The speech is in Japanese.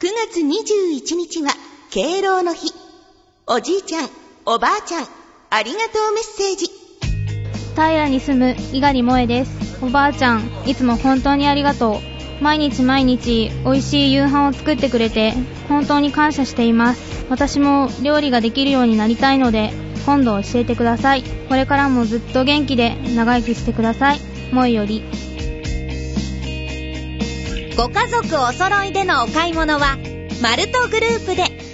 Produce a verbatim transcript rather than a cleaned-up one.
くがつにじゅういちにちは敬老の日。おじいちゃん、おばあちゃん、ありがとうメッセージ。 平に住む猪狩萌です。おばあちゃん、いつも本当にありがとう。毎日毎日美味しい夕飯を作ってくれて本当に感謝しています。私も料理ができるようになりたいので今度教えてください。これからもずっと元気で長生きしてください。萌より。 ご家族お揃いでのお買い物はマルトグループで。